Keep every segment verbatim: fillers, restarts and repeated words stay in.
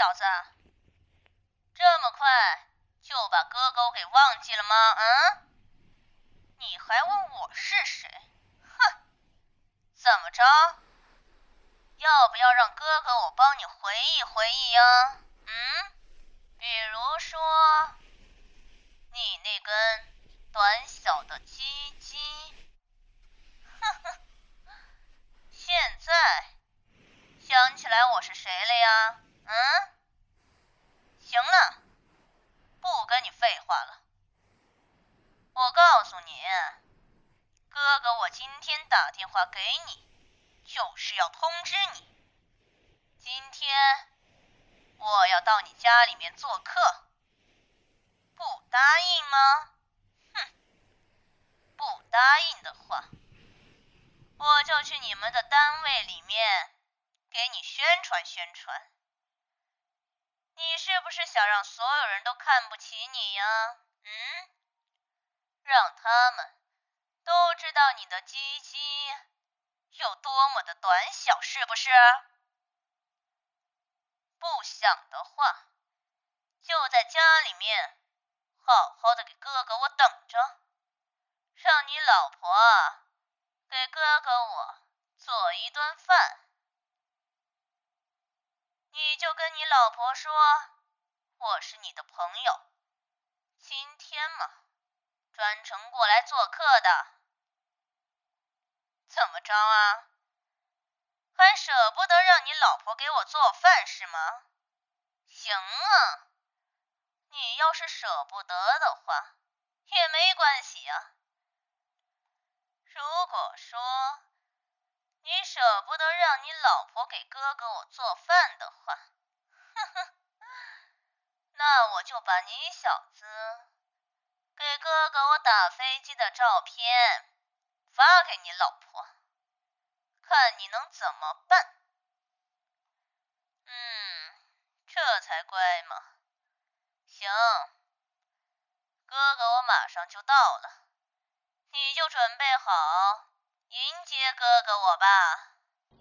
小子，这么快就把哥哥给忘记了吗？嗯？你还问我是谁？哼，怎么着？要不要让哥哥我帮你回忆回忆呀？嗯？比如说，你那根短小的鸡鸡。哼哼，现在想起来我是谁了呀？嗯？行了，不跟你废话了。我告诉你，哥哥我今天打电话给你，就是要通知你，今天我要到你家里面做客。不答应吗？哼，不答应的话，我就去你们的单位里面给你宣传宣传。你是不是想让所有人都看不起你呀？嗯？让他们都知道你的鸡鸡有多么的短小，是不是？不想的话，就在家里面好好的给哥哥我等着，让你老婆啊给哥哥我做一顿饭。你就跟你老婆说，我是你的朋友，今天嘛，专程过来做客的。怎么着啊？还舍不得让你老婆给我做饭是吗？行啊，你要是舍不得的话，也没关系啊。如果说你舍不得让你老婆给哥哥我做饭的话，呵呵，那我就把你小子给哥哥我打飞机的照片发给你老婆，看你能怎么办。嗯，这才乖嘛。行，哥哥我马上就到了，你就准备好迎接哥哥我吧。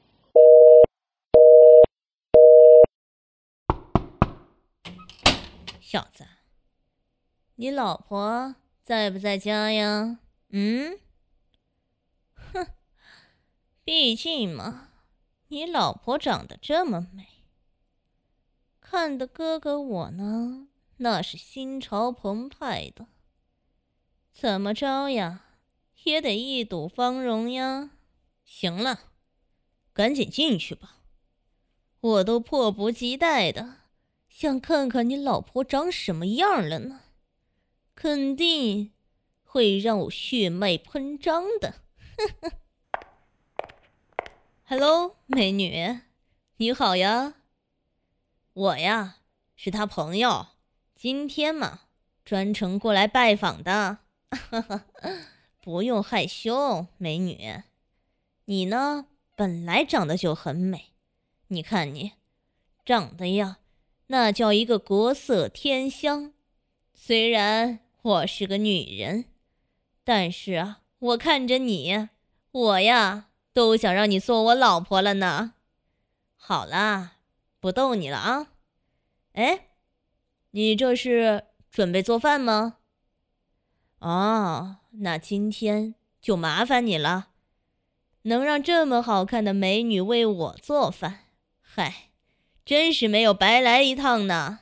小子，你老婆在不在家呀？嗯？哼，毕竟嘛，你老婆长得这么美，看得哥哥我呢，那是心潮澎湃的。怎么着呀，也得一睹芳容呀。行了，赶紧进去吧，我都迫不及待的想看看你老婆长什么样了呢，肯定会让我血脉喷张的。Hello， 美女，你好呀。我呀，是他朋友，今天嘛，专程过来拜访的。不用害羞，美女。你呢，本来长得就很美，你看你，长得呀，那叫一个国色天香。虽然我是个女人，但是啊，我看着你，我呀，都想让你做我老婆了呢。好啦，不逗你了啊。哎，你这是准备做饭吗？哦，那今天就麻烦你了。能让这么好看的美女为我做饭，嗨，真是没有白来一趟呢。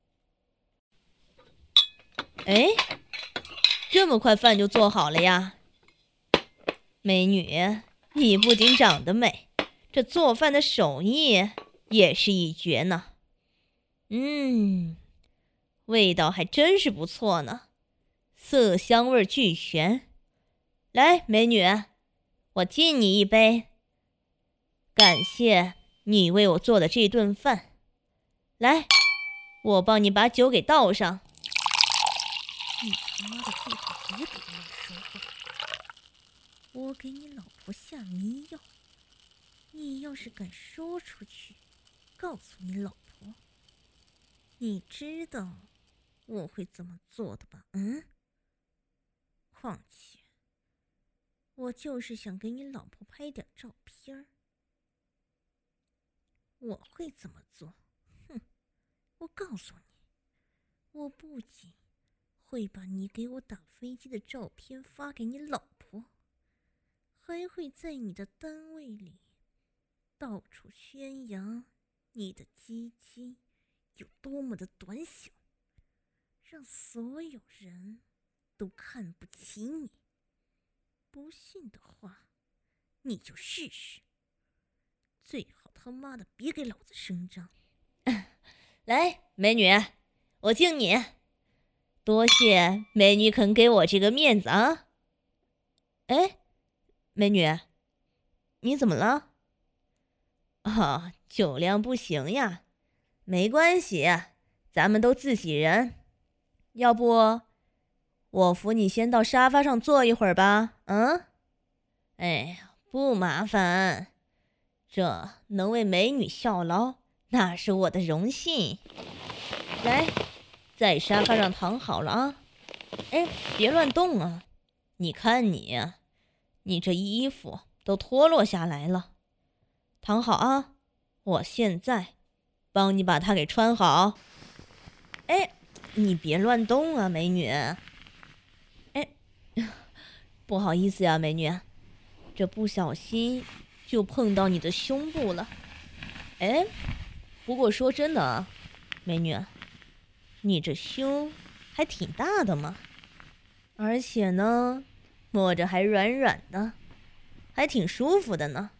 哎，这么快饭就做好了呀？美女，你不仅长得美，这做饭的手艺也是一绝呢。嗯，味道还真是不错呢，色香味俱全。来，美女，我敬你一杯，感谢你为我做的这顿饭。来，我帮你把酒给倒上。你他妈的最好别给我说话！我给你老婆下迷药，你要是敢说出去，告诉你老婆，你知道我会怎么做的吧？嗯？况且，我就是想给你老婆拍点照片儿，我会怎么做？哼， 我告诉你，我不仅会把你给我打飞机的照片发给你老婆，还会在你的单位里到处宣扬你的鸡鸡有多么的短小，让所有人都看不起你。不信的话，你就试试。最好他妈的别给老子声张。 来，美女，我敬你。多谢美女肯给我这个面子啊。哎，美女，你怎么了？哦，酒量不行呀。没关系，咱们都自己人。要不我扶你先到沙发上坐一会儿吧。嗯？哎呀，不麻烦，这能为美女效劳，那是我的荣幸。来，在沙发上躺好了啊。哎，别乱动啊。你看你，你这衣服都脱落下来了。躺好啊，我现在帮你把它给穿好。哎，你别乱动啊，美女。哎，不好意思呀，美女，这不小心就碰到你的胸部了。哎，不过说真的啊，美女，你这胸还挺大的嘛，而且呢，摸着还软软的，还挺舒服的呢。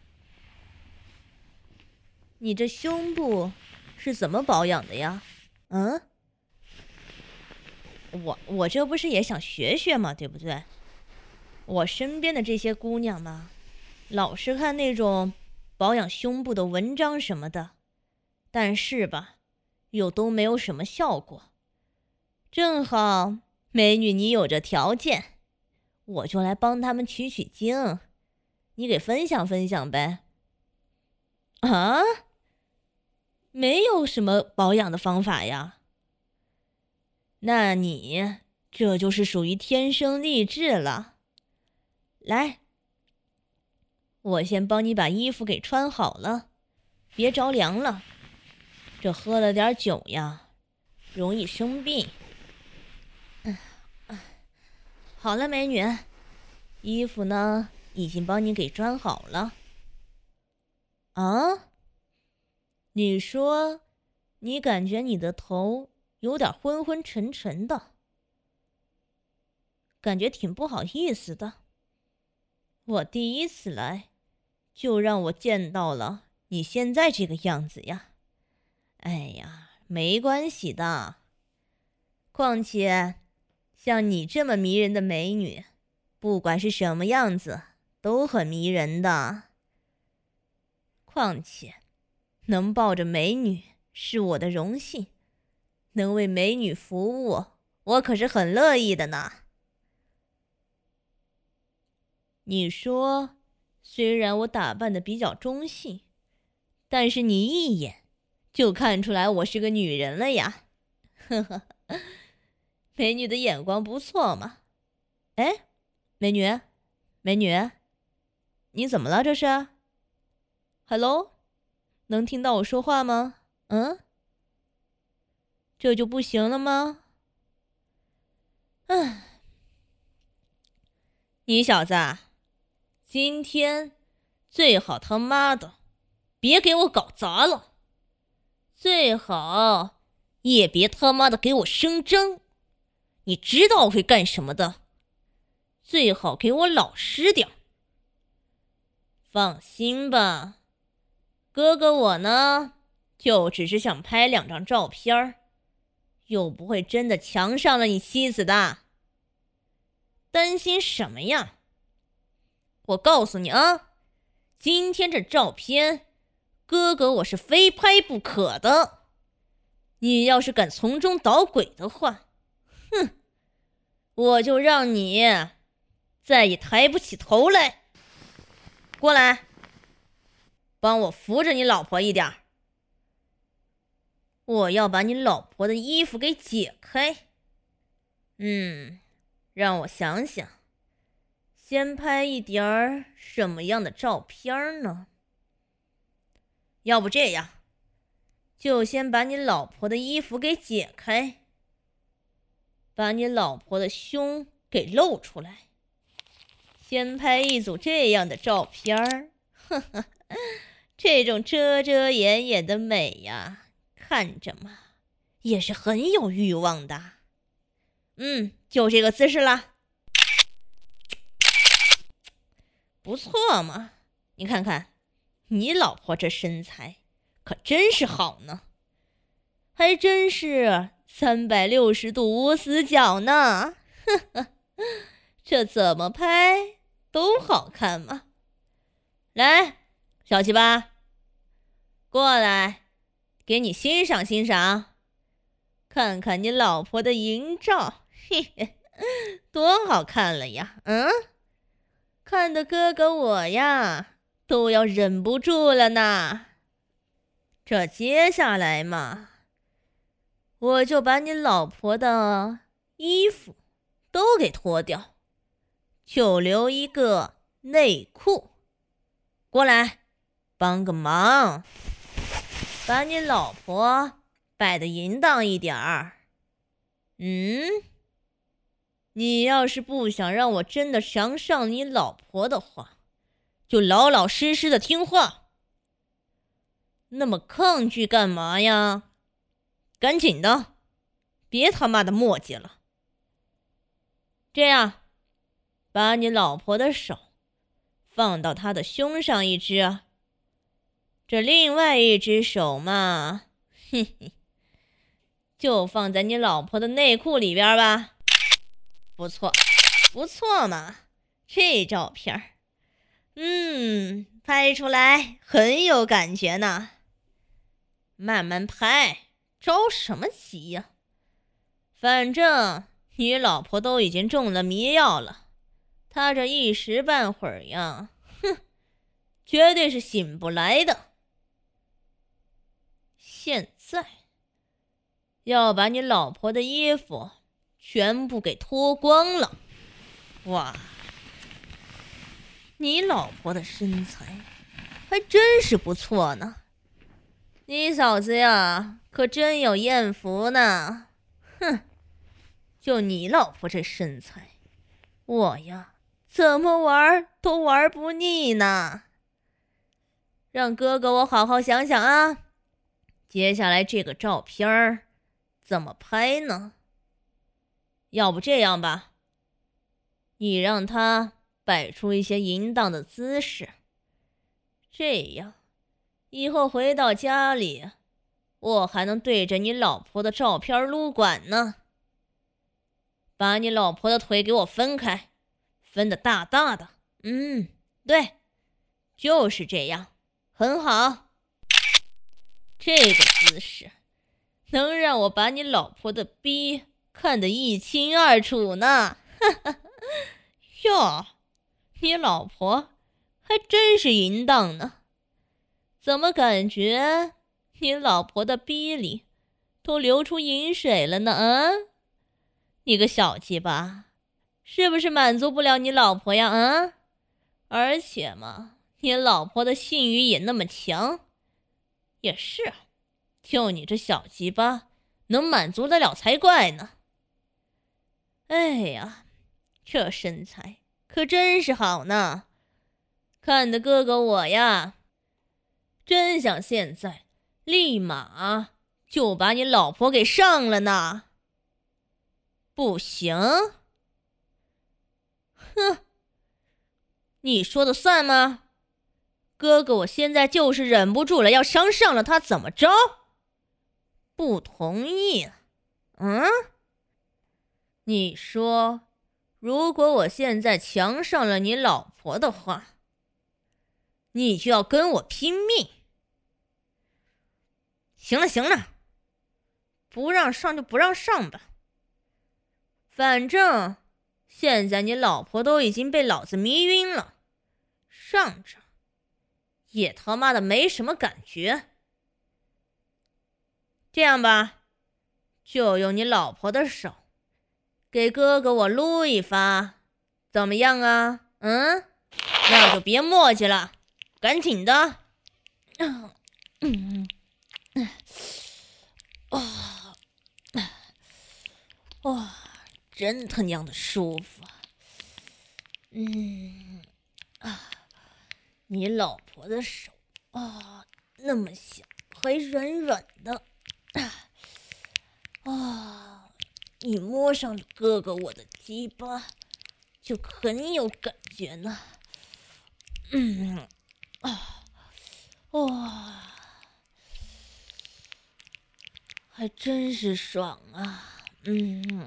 你这胸部是怎么保养的呀？嗯？我我这不是也想学学嘛，对不对？我身边的这些姑娘嘛，老是看那种保养胸部的文章什么的，但是吧，又都没有什么效果。正好美女你有这条件，我就来帮他们取取经，你给分享分享呗。啊？没有什么保养的方法呀？那你这就是属于天生丽质了。来，我先帮你把衣服给穿好了，别着凉了。这喝了点酒呀，容易生病。嗯，好了，美女，衣服呢已经帮你给穿好了。啊？你说，你感觉你的头有点昏昏沉沉的，感觉挺不好意思的。我第一次来，就让我见到了你现在这个样子呀。哎呀，没关系的。况且，像你这么迷人的美女，不管是什么样子，都很迷人的。况且，能抱着美女是我的荣幸，能为美女服务，我可是很乐意的呢。你说，虽然我打扮的比较中性，但是你一眼就看出来我是个女人了呀。呵呵，美女的眼光不错嘛。哎，美女，美女，你怎么了这是 ？Hello， 能听到我说话吗？嗯？这就不行了吗？唉，你小子，今天最好他妈的别给我搞砸了，最好也别他妈的给我声张。你知道我会干什么的，最好给我老实点。放心吧，哥哥我呢，就只是想拍两张照片，又不会真的强上了你妻子的。担心什么呀？我告诉你啊，今天这照片，哥哥我是非拍不可的。你要是敢从中捣鬼的话，哼，我就让你再也抬不起头来。过来，帮我扶着你老婆一点。我要把你老婆的衣服给解开。嗯，让我想想，先拍一点儿什么样的照片呢？要不这样， 就先把你老婆的衣服给解开，把你老婆的胸给露出来，先拍一组这样的照片儿。呵呵，这种遮遮掩掩的美呀，看着嘛，也是很有欲望的。嗯，就这个姿势啦。不错嘛，你看看，你老婆这身材可真是好呢，还真是三百六十度无死角呢。呵呵，这怎么拍都好看嘛。来，小鸡巴，过来，给你欣赏欣赏，看看你老婆的淫照，嘿嘿，多好看了呀！嗯，看得哥哥我呀都要忍不住了呢。这接下来嘛，我就把你老婆的衣服都给脱掉，就留一个内裤。过来，帮个忙，把你老婆摆得淫荡一点儿。嗯，你要是不想让我真的强上你老婆的话，就老老实实的听话。那么抗拒干嘛呀？赶紧的，别他妈的磨叽了。这样，把你老婆的手放到她的胸上一只，这另外一只手嘛，嘿嘿，就放在你老婆的内裤里边吧。不错，不错嘛，这照片，嗯，拍出来很有感觉呢。慢慢拍，着什么急呀？反正你老婆都已经中了迷药了，她这一时半会儿呀，哼，绝对是醒不来的。现在要把你老婆的衣服全部给脱光了。哇，你老婆的身材还真是不错呢，你嫂子呀可真有艳福呢。哼，就你老婆这身材，我呀怎么玩都玩不腻呢。让哥哥我好好想想啊，接下来这个照片儿怎么拍呢？要不这样吧，你让他摆出一些淫荡的姿势，这样以后回到家里，我还能对着你老婆的照片撸管呢。把你老婆的腿给我分开，分得大大的。嗯，对，就是这样，很好。这个姿势能让我把你老婆的逼看得一清二楚呢。哈哈，哟，你老婆还真是淫荡呢，怎么感觉你老婆的逼里都流出淫水了呢？嗯，你个小鸡巴，是不是满足不了你老婆呀？嗯，而且嘛，你老婆的性欲也那么强，也是，就你这小鸡巴能满足得了才怪呢。哎呀，这身材可真是好呢，看得哥哥我呀真想现在立马就把你老婆给上了呢。不行？哼，你说的算吗？哥哥我现在就是忍不住了，要强上了她，怎么着？不同意？嗯？你说，如果我现在强上了你老婆的话，你就要跟我拼命？行了行了，不让上就不让上吧。反正现在你老婆都已经被老子迷晕了，上着也他妈的没什么感觉。这样吧，就用你老婆的手给哥哥我撸一发，怎么样啊？嗯，那就别磨叽了，赶紧的。嗯， 啊，哇，真他娘的舒服。嗯，啊，你老婆的手啊，那么小，还软软的。啊，你摸上了哥哥我的鸡巴，就很有感觉呢。嗯，啊，哇，还真是爽啊！嗯，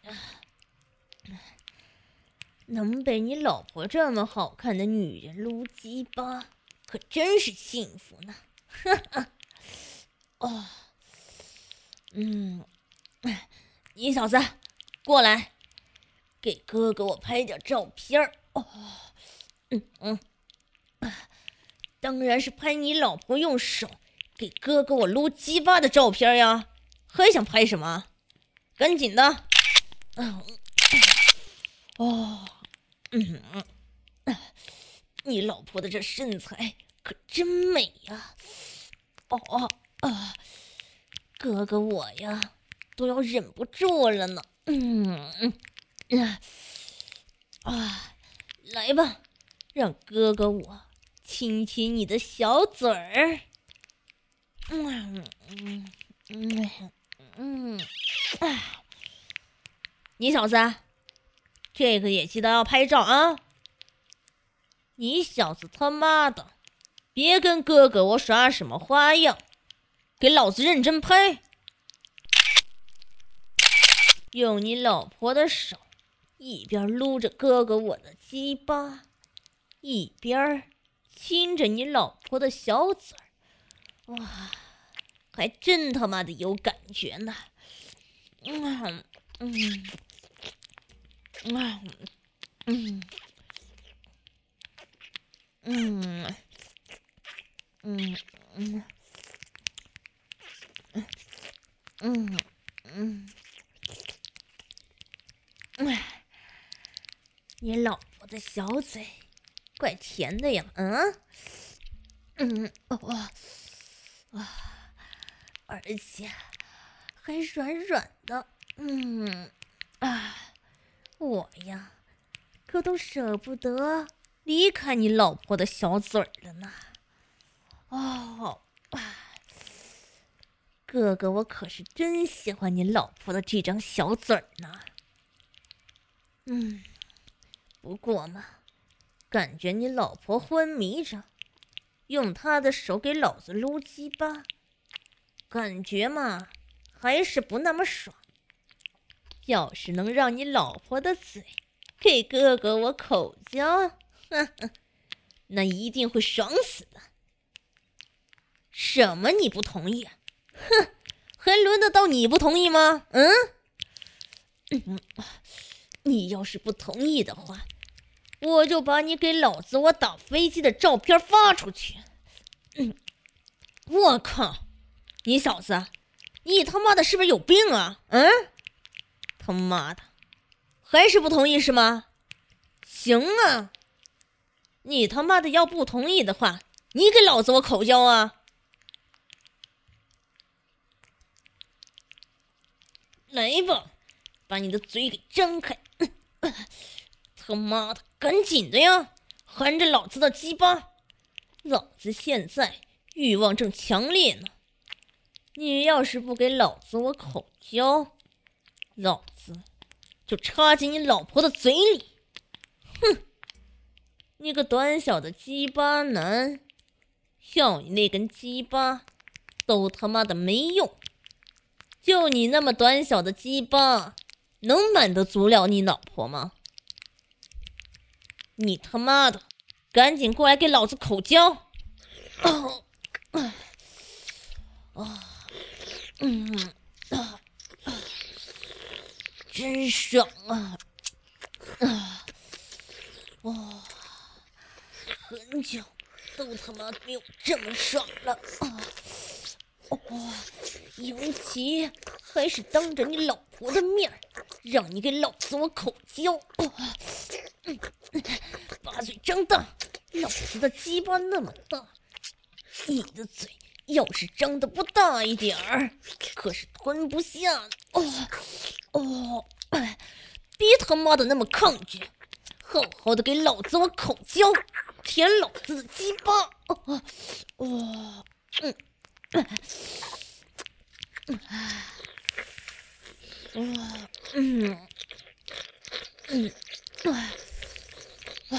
能被你老婆这么好看的女人撸鸡巴，可真是幸福呢。哈哈，哦，嗯，你小子过来，给哥哥我拍点照片儿。哦，嗯嗯。当然是拍你老婆用手给哥哥我撸鸡巴的照片呀，还想拍什么？赶紧的！嗯，哦，嗯，你老婆的这身材可真美呀！哦哦啊，哥哥我呀都要忍不住了呢。嗯嗯啊，来吧，让哥哥我亲亲你的小嘴儿。嗯嗯嗯嗯，哎，你小子，这个也记得要拍照啊！你小子他妈的，别跟哥哥我耍什么花样，给老子认真拍！用你老婆的手，一边撸着哥哥我的鸡巴，一边亲着你老婆的小嘴儿，哇，还真他妈的有感觉呢！嗯嗯嗯嗯嗯嗯嗯嗯嗯，哎，你老婆的小嘴怪甜的呀，嗯嗯哇哇，而且还软软的，嗯啊，我呀可都舍不得离开你老婆的小嘴儿了呢。哦，哥哥我可是真喜欢你老婆的这张小嘴儿呢。嗯，不过嘛，感觉你老婆昏迷着，用她的手给老子撸鸡巴，感觉嘛还是不那么爽。要是能让你老婆的嘴给哥哥我口交，呵呵，那一定会爽死的。什么你不同意？哼，还轮得到你不同意吗？嗯嗯，你要是不同意的话，我就把你给老子我打飞机的照片发出去。嗯，我靠，你小子，你他妈的是不是有病啊？嗯，他妈的，还是不同意是吗？行啊，你他妈的要不同意的话，你给老子我口交啊！来吧，把你的嘴给张开！他妈的，赶紧的呀，含着老子的鸡巴！老子现在欲望正强烈呢，你要是不给老子我口交，老子就插进你老婆的嘴里！哼，你个短小的鸡巴男，要你那根鸡巴都他妈的没用。就你那么短小的鸡巴，能满得足了你老婆吗？你他妈的，赶紧过来给老子口交！哦，啊，嗯啊，真爽啊！啊，哇，很久都他妈没有这么爽了啊！哦，尤其还是当着你老婆的面让你给老子我口交！哦，嗯，把嘴张大，老子的鸡巴那么大，你的嘴要是长得不大一点儿，可是吞不下。哦哦，哎，别他妈的那么抗拒，好好的给老子我口交，舔老子的鸡巴。哦哦哦，嗯，嗯，嗯，嗯，啊啊！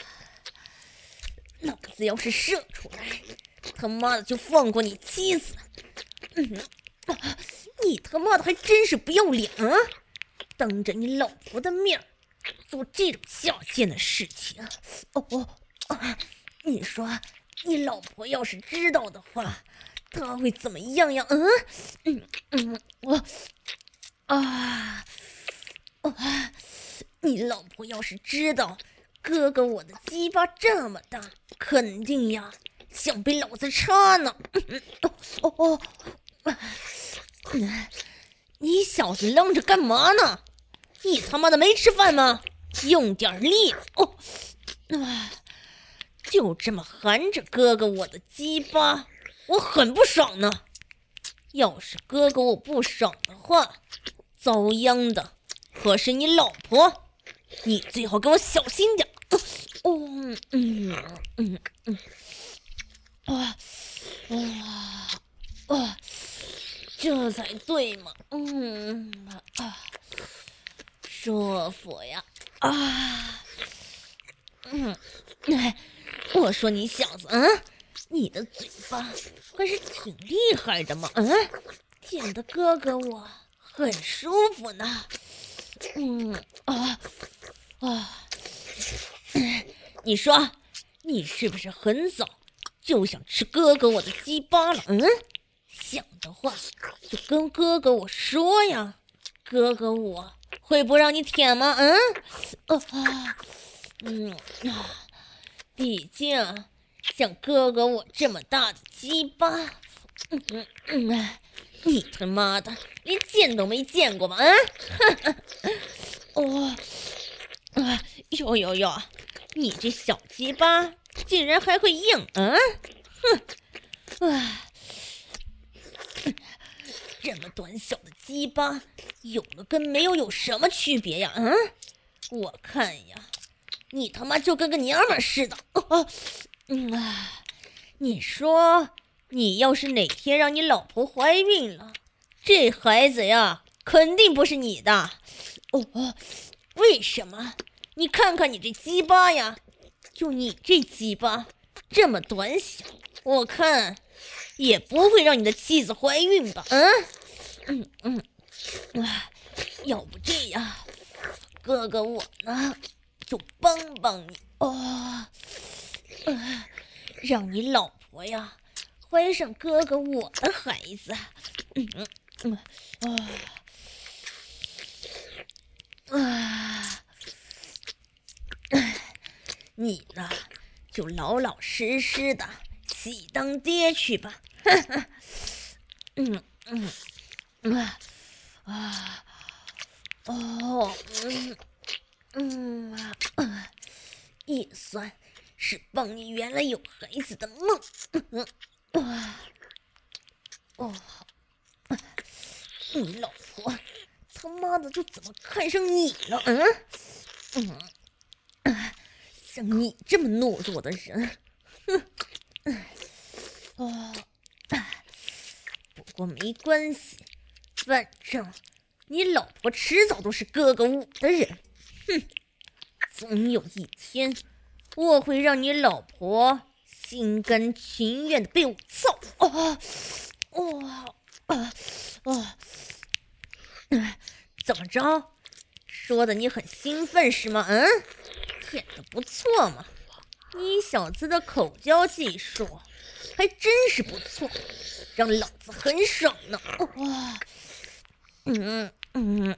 老子要是射出来，他妈的就放过你妻子。嗯，啊，你他妈的还真是不要脸啊！当着你老婆的面做这种下贱的事情。哦哦，啊，你说你老婆要是知道的话，她会怎么样呀？嗯嗯嗯，我啊啊！你老婆要是知道哥哥我的鸡巴这么大，肯定呀想被老子插呢。嗯哦哦哦，啊嗯，你小子愣着干嘛呢？你他妈的没吃饭吗？用点力哦！啊，就这么含着哥哥我的鸡巴，我很不爽呢。要是哥哥我不爽的话，遭殃的可是你老婆，你最好给我小心点。哦，嗯嗯嗯，哇哇哇，这才对嘛。嗯啊，舒服呀啊！嗯，哎，我说你小子，嗯，你的嘴巴还是挺厉害的嘛，嗯，舔的哥哥我很舒服呢。嗯啊啊，你说你是不是很早就想吃哥哥我的鸡巴了？嗯，想的话就跟哥哥我说呀，哥哥我会不让你舔吗？嗯，啊啊，嗯啊，毕竟像哥哥我这么大的鸡巴，嗯嗯嗯，你他妈的连见都没见过吗？啊，哦，啊，哟哟哟，你这小鸡巴竟然还会硬啊！哼，啊，这么短小的鸡巴，有了跟没有有什么区别呀？嗯，我看呀，你他妈就跟个娘们似的。哦，嗯啊，你说你要是哪天让你老婆怀孕了，这孩子呀，肯定不是你的。哦哦，为什么？你看看你这鸡巴呀，就你这鸡巴这么短小，我看也不会让你的妻子怀孕吧？嗯嗯嗯，啊，要不这样，哥哥我呢就帮帮你哦，呃，让你老婆呀怀上哥哥我的孩子。嗯嗯嗯啊啊，你呢就老老实实的喜当爹去吧。嗯嗯啊啊哦嗯嗯啊啊，也算是帮你圆了有孩子的梦。嗯啊哦，你老婆他妈的就怎么看上你了？嗯嗯。啊，像你这么懦弱的人，哼，哦，不过没关系，反正你老婆迟早都是哥哥我的人，哼，总有一天我会让你老婆心甘情愿的被我操。哦哦啊哦，怎么着？说的你很兴奋是吗？嗯，舔的不错嘛，你小子的口交技术还真是不错，让老子很爽呢。哇，嗯嗯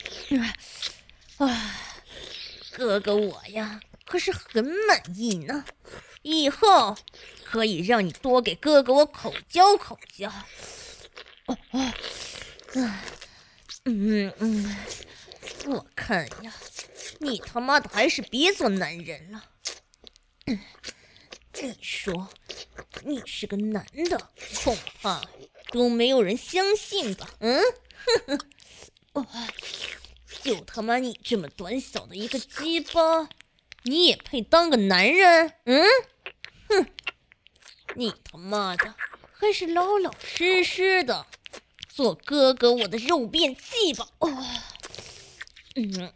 啊，哥哥我呀可是很满意呢，以后可以让你多给哥哥我口交口交。哦哦，啊，嗯嗯，我看呀，你他妈的还是别做男人了。嗯，你说你是个男的，恐怕都没有人相信吧？嗯，哼哼，哦，就他妈你这么短小的一个鸡巴，你也配当个男人？嗯，哼，你他妈的还是老老实实的做哥哥我的肉便器吧！哦，嗯，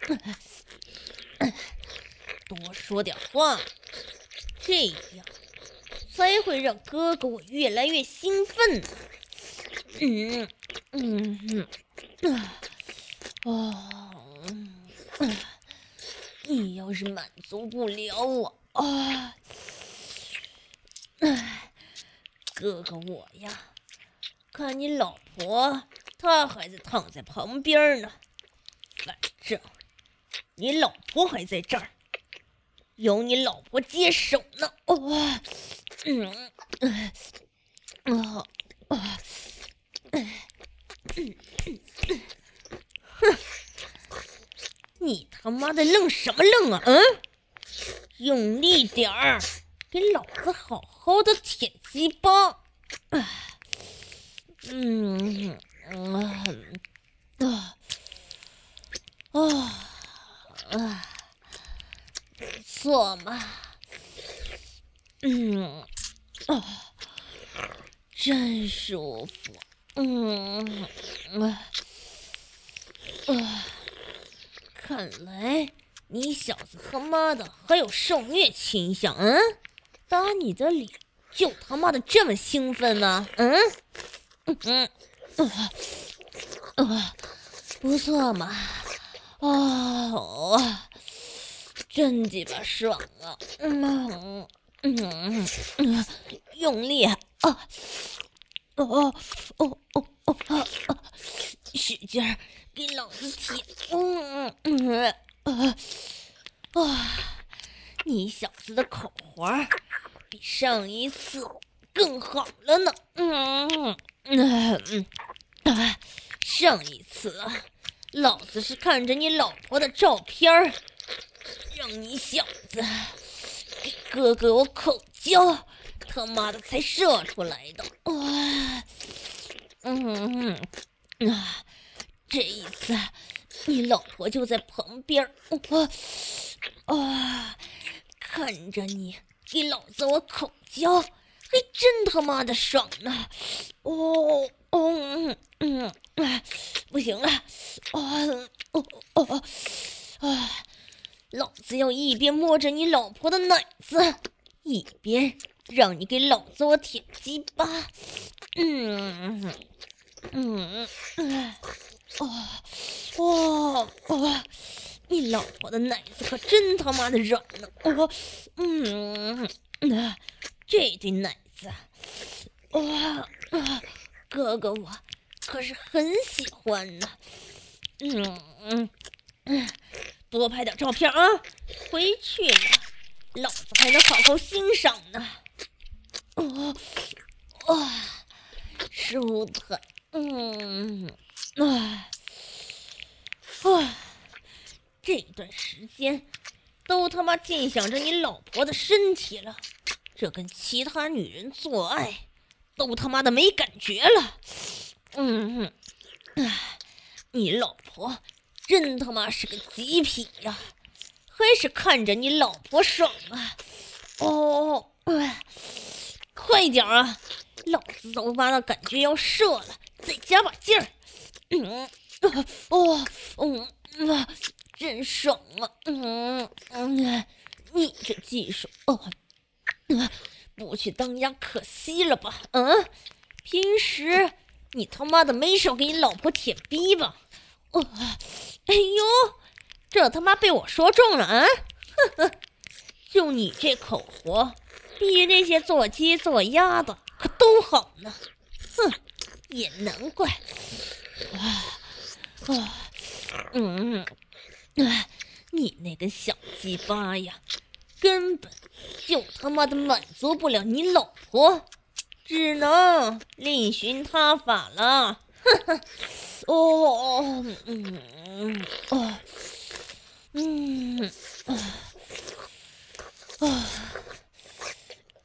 多说点话，这样才会让哥哥我越来越兴奋。嗯嗯嗯啊哦，嗯，你要是满足不了我啊，哎，哥哥我呀，看你老婆她还在躺在旁边呢，反正你老婆还在这儿，有你老婆接手呢。哦，嗯，啊啊，哼，你他妈的愣什么愣啊？嗯，用力点儿，给老子好好的舔鸡巴。嗯啊啊啊啊，不错嘛。嗯啊，真舒服。嗯啊啊，看来你小子他妈的还有受虐倾向。嗯，打你的脸就他妈的这么兴奋呢？嗯嗯啊啊，不错嘛。哦，真鸡巴爽啊！嗯嗯嗯，用力啊！哦哦哦哦哦啊！使劲儿给老子舔！嗯嗯啊啊！你小子的口活比上一次更好了呢。嗯嗯嗯啊！上一次啊，老子是看着你老婆的照片儿，让你小子给哥哥我口交，他妈的才射出来的。哇，嗯啊，这一次你老婆就在旁边，我啊，看着你给老子我口交，还真他妈的爽呢。哦哦嗯嗯啊，不行了，啊哦哦啊！老子要一边摸着你老婆的奶子，一边让你给老子我舔鸡巴。嗯嗯嗯哦哦哦，你老婆的奶子可真他妈的软呢。哦嗯嗯，这对奶子，哇啊，哥哥我可是很喜欢呢。嗯嗯嗯。多拍点照片啊，回去了老子还能好好欣赏呢。哦，哇，舒坦。嗯啊啊，这段时间都他妈尽享着你老婆的身体了，这跟其他女人做爱都他妈的没感觉了。嗯嗯啊，你老婆真他妈是个极品呀，还是看着你老婆爽啊！哦，哎，快点啊，老子都他妈的感觉要射了，再加把劲儿。嗯，哦，嗯啊，真爽啊！嗯嗯，你这技术哦，啊，不去当鸭可惜了吧？嗯，平时你他妈的没少给你老婆舔逼吧？哦，哎呦，这他妈被我说中了啊！呵呵，就你这口活，比那些做鸡做鸭的可都好呢。哼，也难怪。啊啊，嗯，啊，你那根小鸡巴呀，根本就他妈的满足不了你老婆，只能另寻他法了。呵呵。哦，嗯，哦，嗯，啊，啊，也快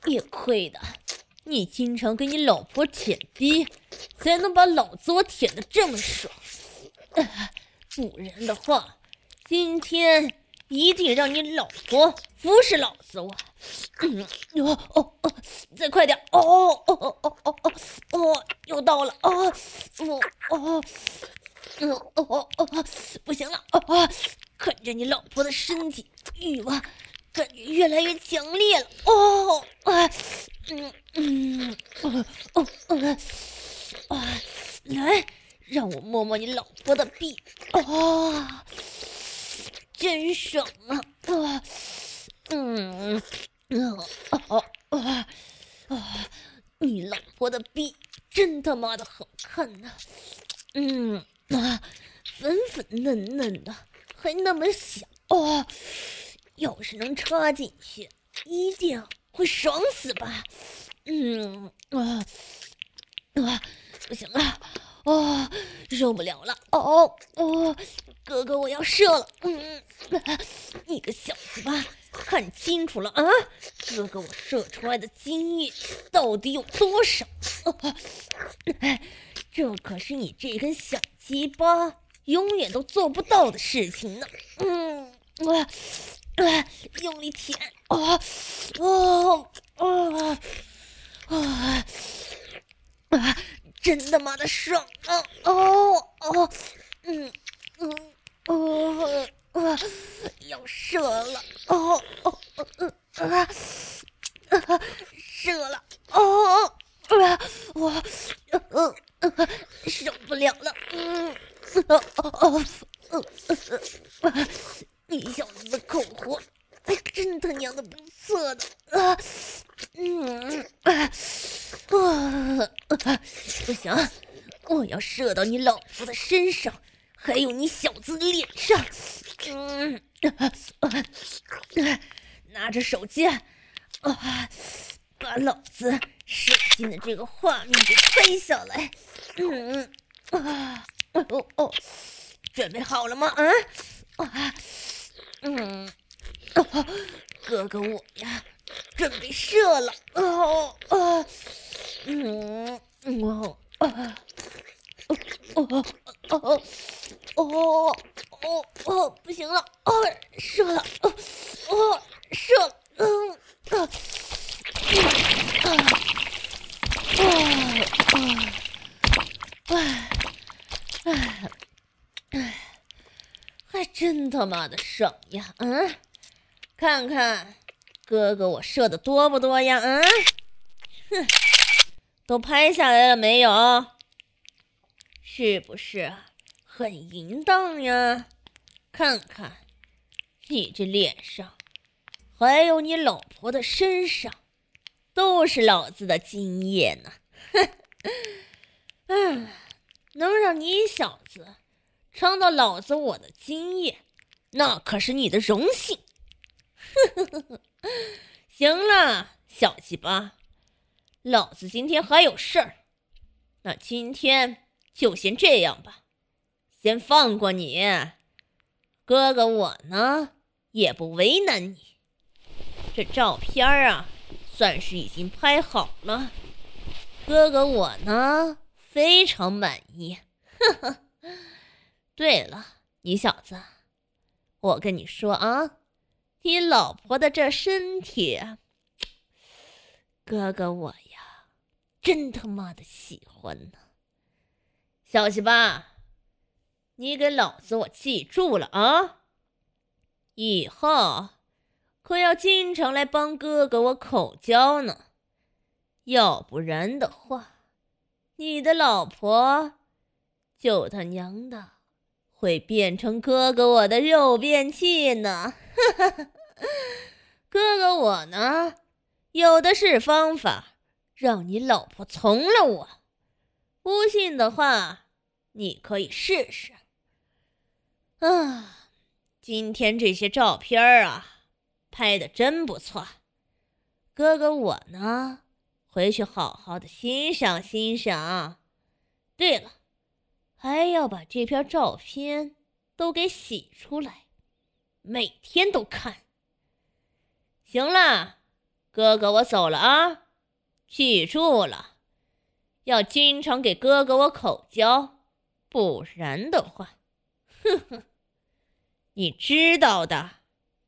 亏的，你经常给你老婆舔逼，才能把老子我舔得这么爽。呃、不然的话，今天一定让你老婆服侍老子我。嗯，哦哦哦，再快点！哦哦哦哦哦哦哦，又到了！哦哦哦，嗯哦哦哦，不行了！哦哦，看着你老婆的身体，欲望感觉越来越强烈了。哦啊，嗯嗯，哦哦哦啊，来，让我摸摸你老婆的臂。哦，真爽啊！啊，嗯。哦哦哦哦！你老婆的逼真他妈的好看呐、啊！嗯啊，粉粉嫩嫩的，还那么小哦！要是能插进去，一定会爽死吧？嗯啊啊！不行了，哦，受不了了！哦哦，哥哥，我要射了！嗯，啊、你个小子吧！看清楚了啊！哥哥，我射出来的精液到底有多少？啊、这可是你这根小鸡巴永远都做不到的事情呢。嗯，啊啊，用力舔！啊哦啊啊啊！真他妈的爽啊！哦哦，嗯嗯哦。啊！要射了！哦哦哦啊啊！射了！哦啊！我呃呃受不了了！嗯哦哦哦呃！你小子的口活还真他娘的不错的啊！嗯啊啊！不行，我要射到你老婆的身上，还有你小子的脸上。嗯，啊啊啊、拿着手机，啊，把老子射精的这个画面给拍下来。嗯啊哦哦，准备好了吗？啊啊嗯，哦，哥哥我呀，准备射了。哦哦嗯哦啊哦哦哦哦。哦哦，不行了！哦，射了！哦哦，射了！嗯啊啊啊啊！哎哎，还真他妈的爽呀！嗯，看看哥哥我射的多不多呀？嗯，哼，都拍下来了没有？是不是很淫荡呀？看看你这脸上，还有你老婆的身上，都是老子的精液呢！哼，嗯，能让你小子尝到老子我的精液，那可是你的荣幸。行了，小鸡巴，老子今天还有事儿，那今天就先这样吧，先放过你。哥哥我呢，也不为难你。这照片啊，算是已经拍好了。哥哥我呢，非常满意。呵呵。对了，你小子，我跟你说啊，你老婆的这身体，哥哥我呀，真他妈的喜欢呢。小鸡巴，你给老子我记住了啊！以后可要经常来帮哥哥我口交呢，要不然的话，你的老婆就他娘的会变成哥哥我的肉便器呢！哥哥我呢，有的是方法让你老婆从了我，不信的话，你可以试试。啊，今天这些照片啊，拍得真不错。哥哥我呢，回去好好的欣赏欣赏。对了，还要把这篇照片都给洗出来，每天都看。行了，哥哥我走了啊。 记住了，要经常给哥哥我口交，不然的话，哼哼，你知道的。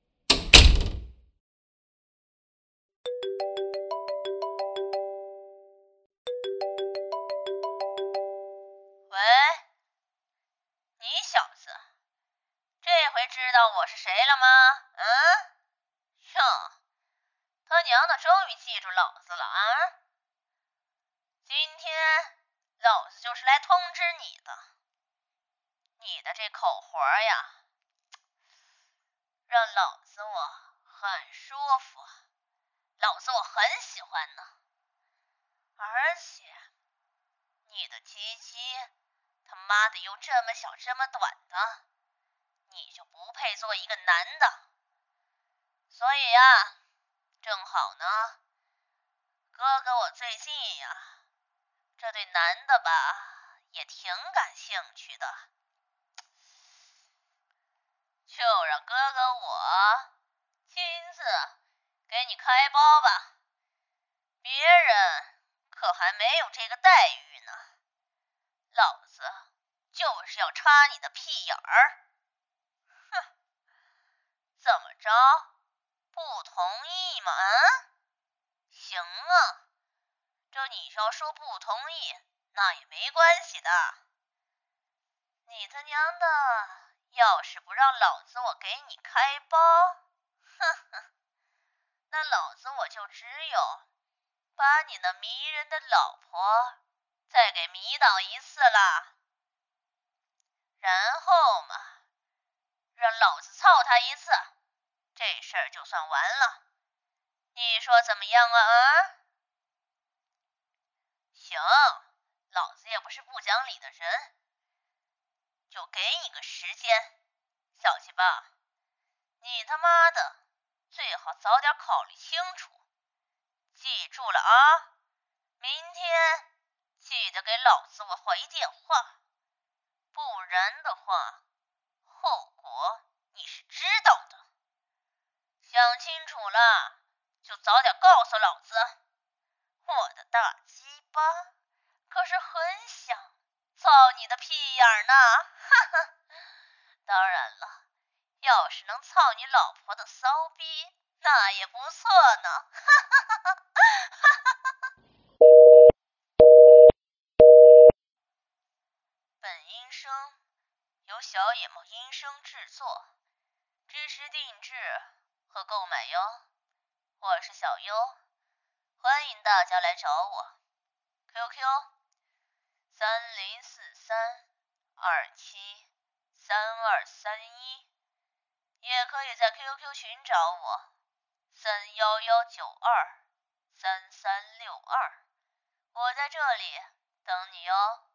喂，你小子，这回知道我是谁了吗？嗯？哟，他娘的，终于记住老子了啊！今天老子就是来通知你的，你的这口活呀，让老子我很舒服，老子我很喜欢呢。而且，你的鸡鸡他妈的又这么小这么短的，你就不配做一个男的。所以呀，正好呢，哥哥我最近呀，这对男的吧也挺感兴趣的，就让哥哥我亲自给你开包吧，别人可还没有这个待遇呢，老子就是要插你的屁眼儿。哼，怎么着？不同意吗？啊？行啊，这你要说不同意，那也没关系的。你他娘的，要是不让老子我给你开包，哼哼，那老子我就只有把你那迷人的老婆再给迷倒一次啦。然后嘛，让老子操他一次，这事儿就算完了。你说怎么样啊？啊？行，老子也不是不讲理的人，就给你个时间，小鸡巴，你他妈的最好早点考虑清楚，记住了啊！明天记得给老子我回电话，不然的话，后果你是知道的。想清楚了，就早点告诉老子。我的大鸡巴可是很想操你的屁眼呢，哈哈！当然了，要是能操你老婆的骚逼，那也不错呢，哈哈哈哈哈！本音声由小野猫音声制作，支持定制和购买哟。我是小优，欢迎大家来找我。Q Q 三零四三二七三二三一，也可以在 Q Q 群找我，三幺幺九二三三六二，我在这里等你哟。